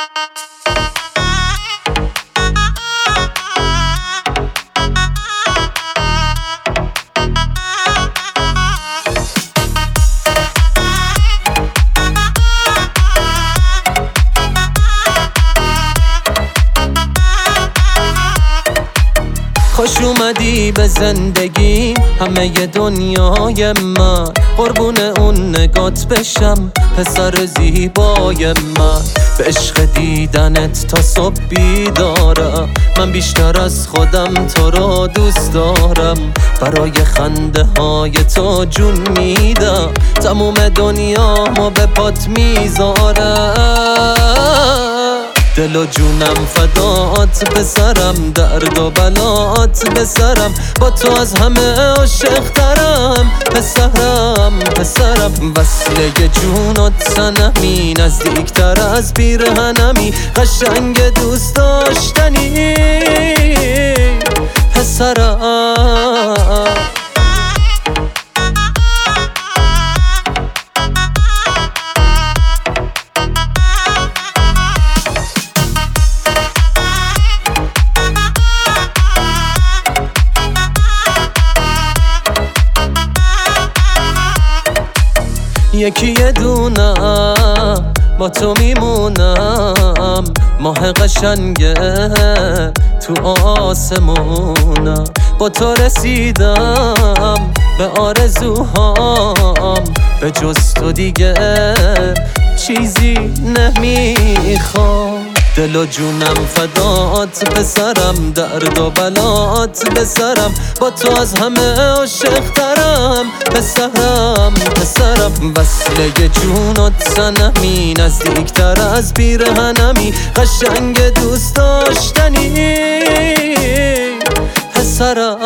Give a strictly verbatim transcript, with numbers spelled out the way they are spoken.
خوش اومدی به زندگی همه ی دنیای من، قربون اون نگات بشم پسر زیبای من. به عشق دیدنت تا صبح بیدارم، من بیشتر از خودم تو را دوست دارم. برای خنده های تو جون میدم، تموم دنیامو به پات میذارم. دل و جونم فدات پسرم، درد و بلات بسرم، با تو از همه عاشق ترم پسرم پسرم. وصله جونت سنمی، نزدیکتر از پیرهنمی، قشنگ دوست داشتنی پسرم. یکی یه دونم با تو میمونم، ماه قشنگه تو آسمونم. با تو رسیدم به آرزوهام، به جز تو دیگه چیزی نمیخوام. دل و جونم فدات پسرم، درد و بلات بسرم، با تو از همه عاشق ترم پسرم پسرم. وصله جونت سنمی، نزدیکتر از پیرهنمی، قشنگ دوست داشتنی پسرم.